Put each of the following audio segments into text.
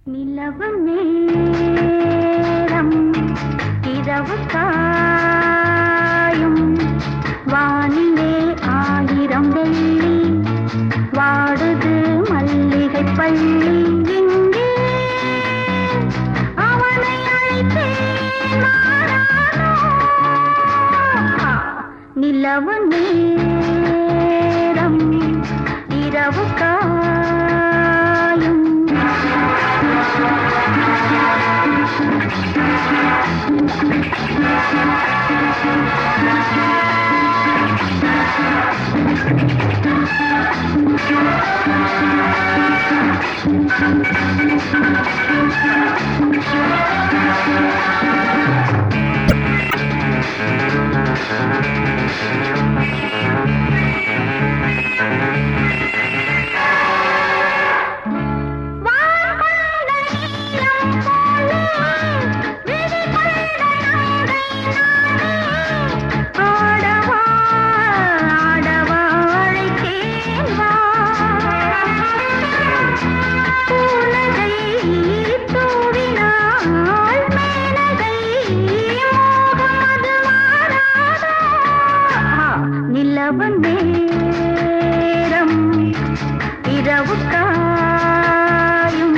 நிலவு நேரம் இரவு காயும் வானிலே 1000 வெள்ளி வாடுது மல்லிகை பள்ளி இங்கே அவனை அழைத்தேன் மாறானோ நிலவு நேரம் இரவு காயும் நேரம் இரவு காயும்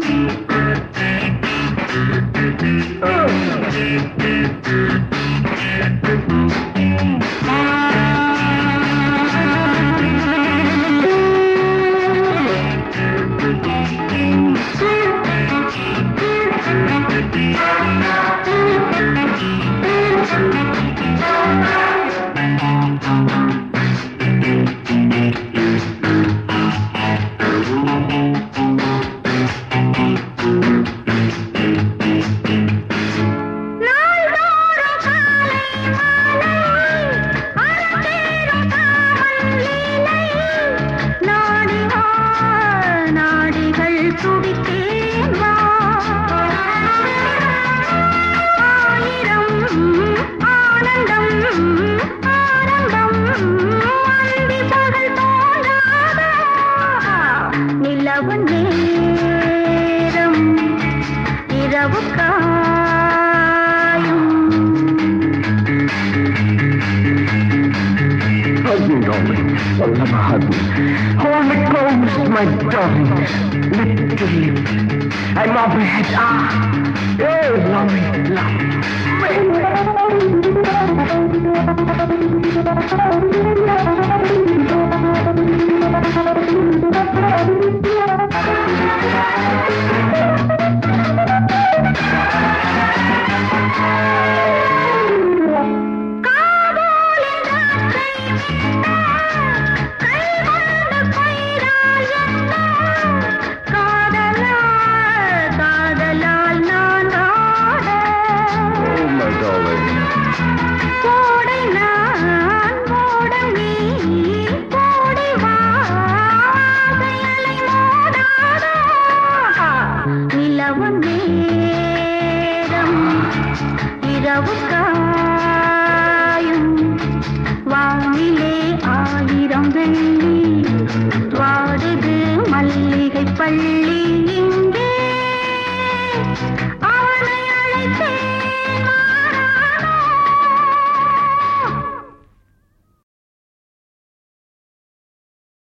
நிலவு நேரம் இரவு காயும் Hug me, darling. Oh, have a hug me. Hold me close, my darling. Lip to lip. I'm off my head. Oh, lovely, lovely. இரவு காயும் வானிலே 1000 வெள்ளி வாடுது மல்லிகை பள்ளி